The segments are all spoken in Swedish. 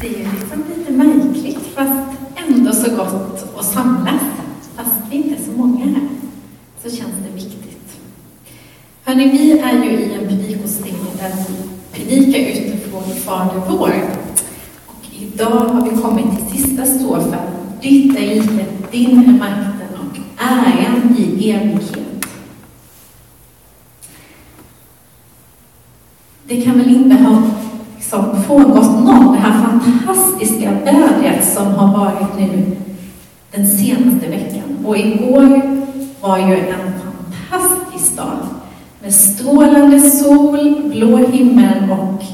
Det är liksom lite märkligt, fast ändå så gott att samlas. Fast vi inte är så många här, så känns det viktigt. Hörrni, vi är ju i en predikoserie där vi predikar utifrån Fader vår. Och idag har vi kommit till sista strofen. Ditt är riket, din är makten och äran i evighet. Det kan väl inte ha frångått någon, det här fantastiska vädret som har varit nu den senaste veckan. Och igår var ju en fantastisk dag med strålande sol, blå himmel och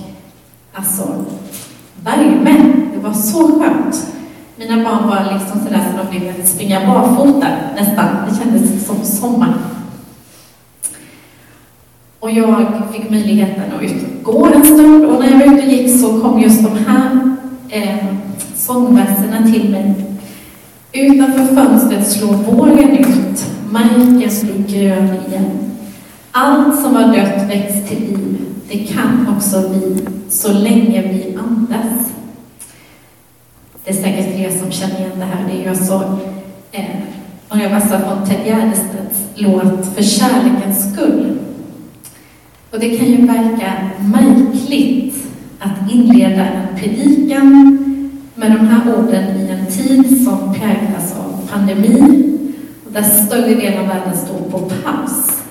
värme. Det var så skönt. Mina barn var liksom sådär så de ville springa barfota nästan. Det kändes som sommar. Och jag fick möjligheten att ut och gå en stund. Och när jag var ute och gick så kom just de här sångverserna till mig. Utanför fönstret slår våren ut. Marken blir grön igen. Allt som var dött väcks till liv. Det kan också vi, så länge vi andas. Det är säkert fler som känner igen det här. Det är ju alltså några versar från Ted Gärdestads låt För kärlekens skull. Och det kan ju verka märkligt att inleda en predikan med de här orden i en tid som präglas av pandemi och där större delen av världen står på paus.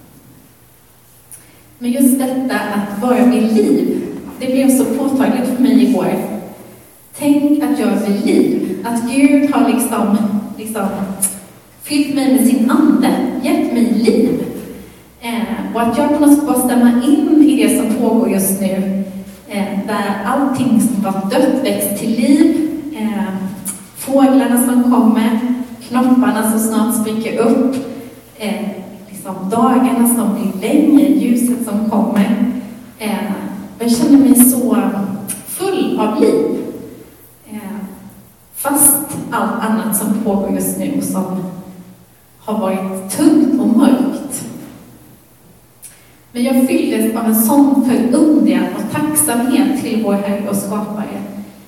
Men just detta att vara vid liv, det blev så påtagligt för mig igår. Tänk att jag är vid liv, att Gud har liksom fyllt mig med sin ande, gett mig liv. Och att jag på något sätt får stämma in i det som pågår just nu, där allting som var dött väcks till liv, fåglarna som kommer, knopparna som snart spricker upp, dagarna som blir längre, ljuset som kommer. Jag känner mig så full av liv, fast allt annat som pågår just nu som har varit tungt och mörkt. Men jag fylldes av en sån förundran och tacksamhet till vår Herre och skapare.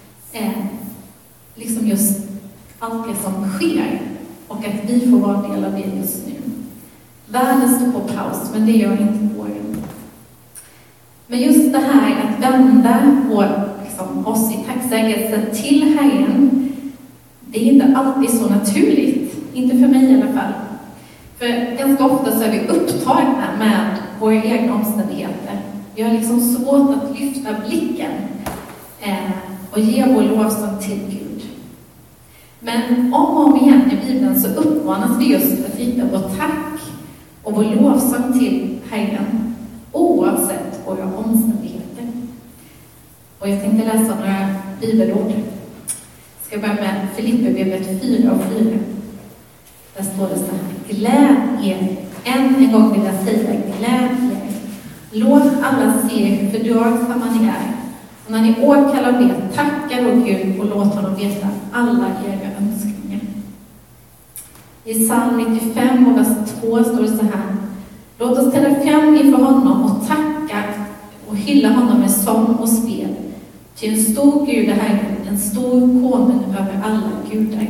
Liksom just allt det som sker och att vi får vara en del av det just nu. Världen står på paus, men det gör inte våren. Men just det här att vända oss i tacksägelse till Herren, det är inte alltid så naturligt. Inte för mig i alla fall. För ganska ofta så är vi upptagna med våra egna omständigheter. Vi har liksom svårt att lyfta blicken och ge vår lovsång till Gud. Men om och om igen i Bibeln så uppmanas vi just att rikta vår tack och vår lovsång till Herren oavsett våra omständigheter. Och jag tänkte läsa några bibelord. Jag ska börja med Filipperbrevet 4:4. Där står det så här: gläd er. Än en gång vill jag säga gläd er. Låt alla se hur fördragsamma ni är. Och när ni åkallar och ber, tackar och Gud och låt honom veta alla era önskningar. I psalm 95 och vers 2 står det så här: låt oss träda fram inför honom och tacka och hylla honom med sång och spel. Till en stor Gud är Herren, en stor konung över alla gudar.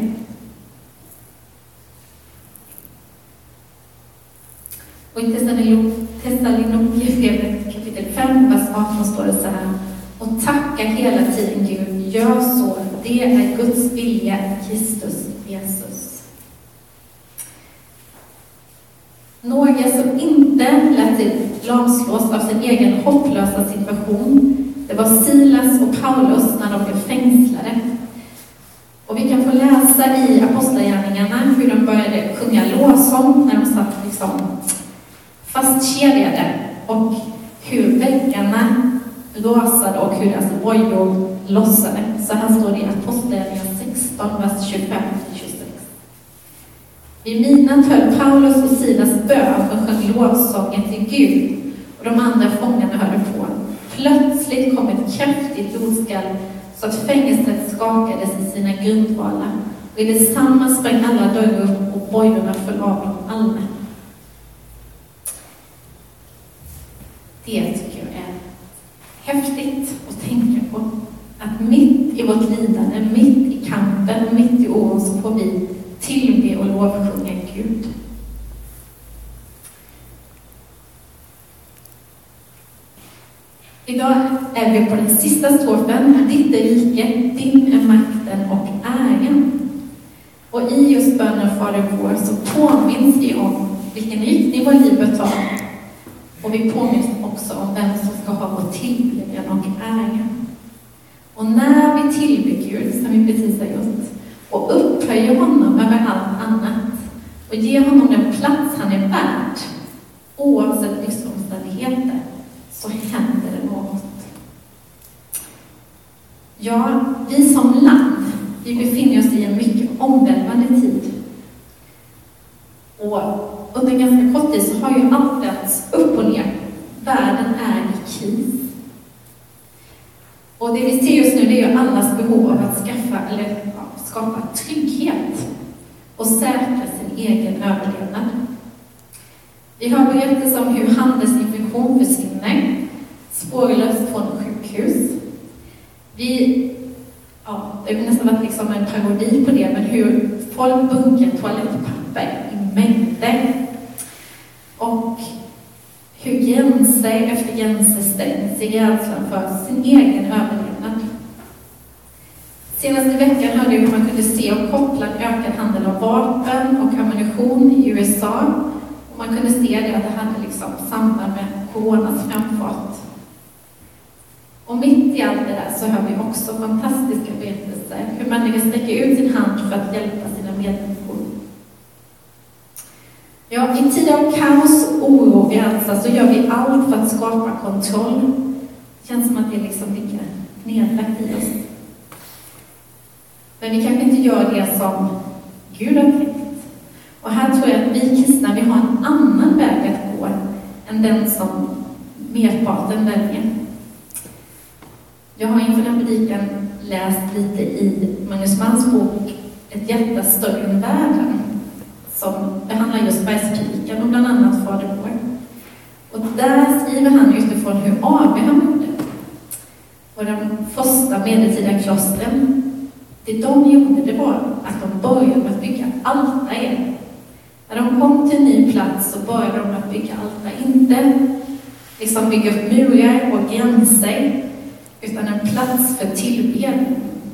Och i Thessalonikerbrevet kapitel 5, vers 18 står det så här: och tacka hela tiden Gud, gör så, det är Guds vilja i Kristus Jesus. Några som inte lät sig lamslås av sin egen hopplösa situation, det var Silas och Paulus när de blev fängslade. Och vi kan få läsa i Apostlagärningarna hur de började sjunga lovsång när de satt fastkedjade, och hur väggarna rasade och hur deras bojor lossade. Så här står det i Apostlagärningarna 16, vers 25-26. Vid midnatt höll Paulus och Silas bön och sjöng lovsånger till Gud, och de andra fångarna hörde på. Plötsligt kom ett kraftigt jordskall så att fängelset skakades i sina grundvalar, och i detsamma sprang alla dörrar upp och bojorna föll av dem alla. Det tycker jag är häftigt att tänka på. Att mitt i vår vårt lidande, mitt i kampen och mitt i oron, så får vi tillbe och lovsjunga Gud. Idag är vi på den sista strofen. Ditt är riket, din är makten och äran. Och i just bönen Fader vår så påminns vi om vilken riktning vår liv bör ta. Och vi påminns också om vem som ska ha vår tillbedjan och äran. Och när vi tillber Gud, som vi precis har gjort, och upphöjer honom över allt annat och ger honom den plats han är värd, oavsett livsomständigheter, så händer det något. Ja, vi som land, vi befinner oss i en mycket omvälvande tid. Och under ganska kort tid så har ju allt vänts upp och ner. Världen är i kris. Och det vi ser just nu, det är ju allas behov av att skapa trygghet och säkra sin egen överlevnad. Vi har berättelser om hur handelsinfektion försvinner spårlöst från sjukhus. Det har nästan varit liksom en parodi på det, men hur folk bunkar toalettpapper i mängder. Och hur gränser efter gränser stängs i rädslan för sin egen överlevnad. Senaste veckan hörde jag hur man kunde se och koppla en ökad handel av vapen och ammunition i USA. Och man kunde se det att det hade liksom samband med coronas framfart. Och mitt i allt det där så hör vi också fantastiska berättelser. Hur människor sträcker ut sin hand för att hjälpa sina medmänniskor. Ja, i tider av kaos, oro och rädsla så gör vi allt för att skapa kontroll. Det känns som att det liksom ligger nedlagt i oss. Men vi kanske inte gör det som Gud har tänkt. Och här tror jag att vi kristna, vi har en annan väg att gå än den som merparten väljer. Jag har inför den predikan läst lite i Magnus Manns bok Ett hjärta större än världen, som behandlar just bergspredikan och bland annat Fader vår. Och där skriver han utifrån hur Abraham gjorde. Och de första medeltida klostren, det de gjorde, det var att de började med att bygga altare. När de kom till en ny plats så började de med att bygga altare. Inte liksom bygga upp murar och gränser, utan en plats för tillbedjan.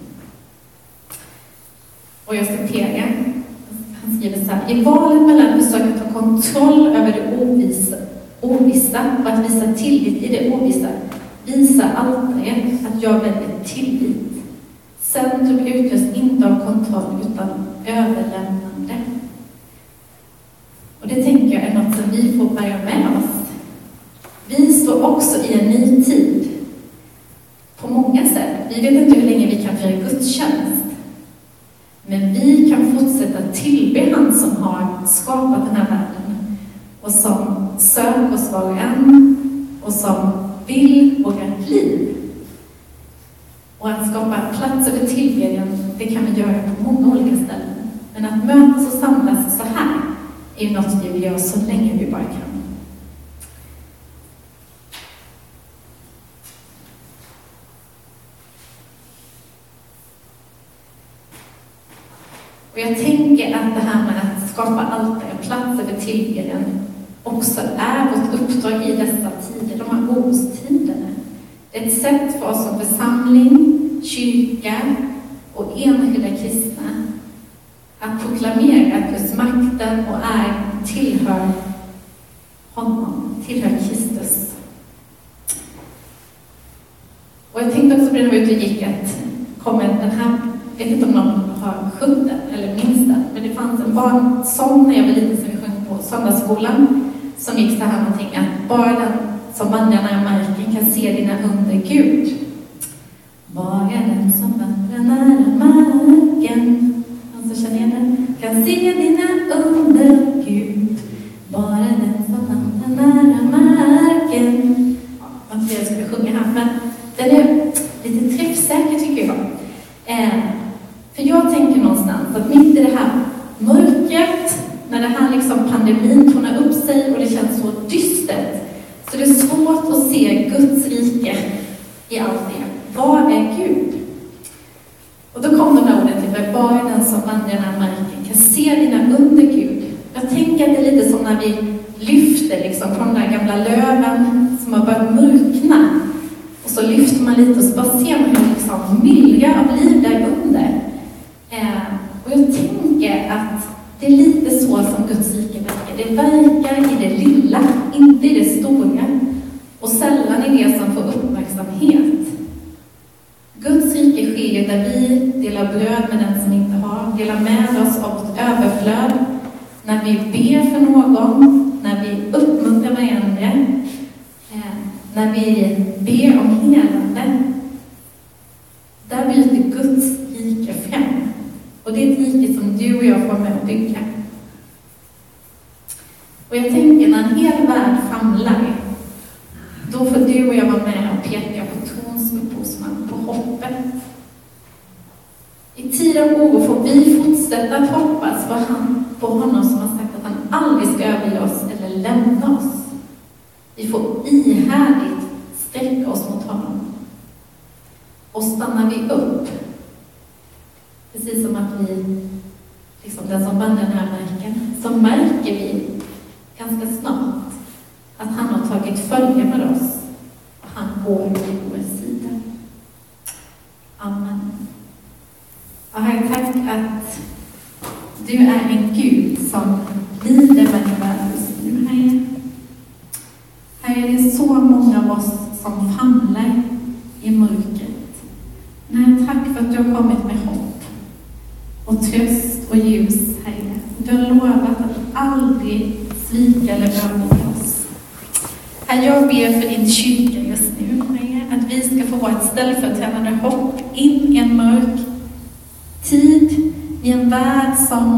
Och jag citerar, han skriver så här: i valet mellan att försöka ta kontroll över det ovissa och att visa tillit i det ovissa, visar altaret att jag väljer tillit. Centrum utgörs inte av kontroll utan överlämnande. Och det tänker jag är något som vi får bära med oss. Vi står också i en ny tid. På många sätt. Vi vet inte hur länge vi kan fira gudstjänst. Men vi kan fortsätta tillbe han som har skapat den här världen. Och som söker oss var och en. Och som vill vårt liv. Och att skapa plats över tillbedjan, det kan vi göra på många olika ställen. Men att mötas och samlas så här är något vi vill göra så länge vi bara kan. Och jag tänker att det här med att skapa altare, plats över tillbedjan, också är vårt uppdrag i dessa tider, de här orostiderna. Det är ett sätt för oss som församling, kyrka och enskilda kristna att proklamera att Guds makten och äran tillhör honom, tillhör Kristus. Och jag tänkte också på den här ute och gick att kommer den här, jag vet inte om någon har sjungit den eller minns den, men det fanns en barnsång när jag var liten som vi sjöng på söndagsskolan som gick så här någonting att bara den som vandrar nära marken kan se dina under Gud. Bara den som vandrar nära marken, någon som känner igen den, kan se dina under Gud. Bara den som vandrar nära marken. Ja, jag vet inte jag skulle sjunga här, men den är lite träffsäker tycker jag. För jag tänker någonstans att mitt i det här mörkret, när det här liksom pandemin tonar upp sig och det känns så dystert, så det är svårt att se Guds rike i allt det. Vad är Gud? bara den som vandrar den här marken kan se dina under, Gud. Jag tänker att det är lite som när vi lyfter liksom från den där gamla löven som har börjat mörkna. Och så lyfter man lite och så bara ser man hur det liksom myllrar av liv där under. Och jag tänker att det är lite så som Guds rike verkar. Det verkar i det lilla, inte i det stora. Och sällan i det som får uppmärksamhet. Guds rike sker där vi delar bröd med den som inte har. Delar med oss av vårt överflöd. När vi ber för någon. När vi uppmuntrar varandra. När vi ber om helande. Där bryter Guds rike fram. Och det är ett rike som du och jag får med att bygga. Och jag tänker när en hel värld famlar, då får du och jag vara med och peka på trons upphovsman, på hoppet. I tid av oro får vi fortsätta att hoppas på honom som har sagt att han aldrig ska överge oss eller lämna oss. Vi får ihärdigt sträcka oss mot honom. Och stannar vi upp, precis som att vi, liksom den som vandrar den här marken, så märker vi ganska snart att han har tagit följe med oss och han går till vår sida. Amen. Och Herre, tack att du är en Gud som lider med världen just nu, Herre. Herre, det är så många av oss som famlar i mörkret. Men tack för att du har kommit med hopp och tröst och ljus, Herre. Du har lovat att aldrig svika eller överge oss. Herre, jag ber för din kyrka just nu, Herre, att vi ska få vara ett ställföreträdande hopp in i en mörk tid, i en värld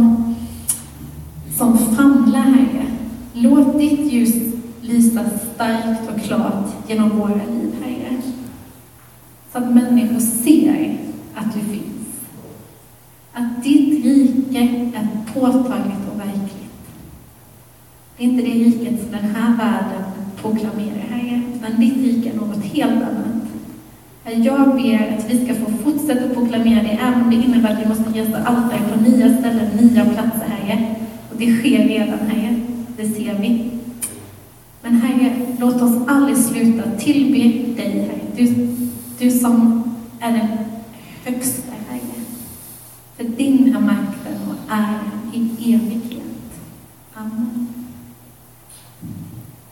som famlar, Herre. Låt ditt ljus lysa starkt och klart genom våra liv, Herre. Så att människor ser att du finns. Att ditt rike är påtagligt och verkligt. Det är inte det riket som den här världen proklamerar, Herre, utan ditt rike är något helt annat. Herre, jag ber att vi ska få fortsätta att proklamera det, även om det innebär att vi måste resa altare på nya ställen, nya platser, Herre. Och det sker redan, Herre. Det ser vi. Men Herre, låt oss aldrig sluta tillbe dig, Herre. Du som är den